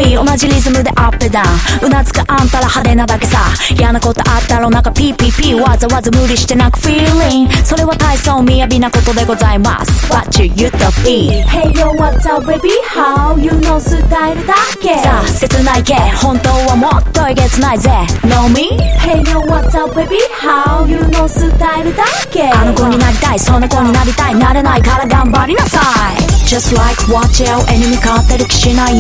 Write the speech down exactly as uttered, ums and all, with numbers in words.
い同じリズムでアップダウンうなずくあんたら派手なだけさ嫌なことあったらなんかピーピーピーわざわざ無理してなく feeling それは大層雅なことでございます What you used to be Hey yo what's up baby how you know スタイルだけさあ切ないけ本当はもっとえげつないぜ Know me Hey yo what's up baby how you know スタイルだけあの子になりたいその子になりたいなれないから頑張りなさい Just like watch out 絵に向かってる気しない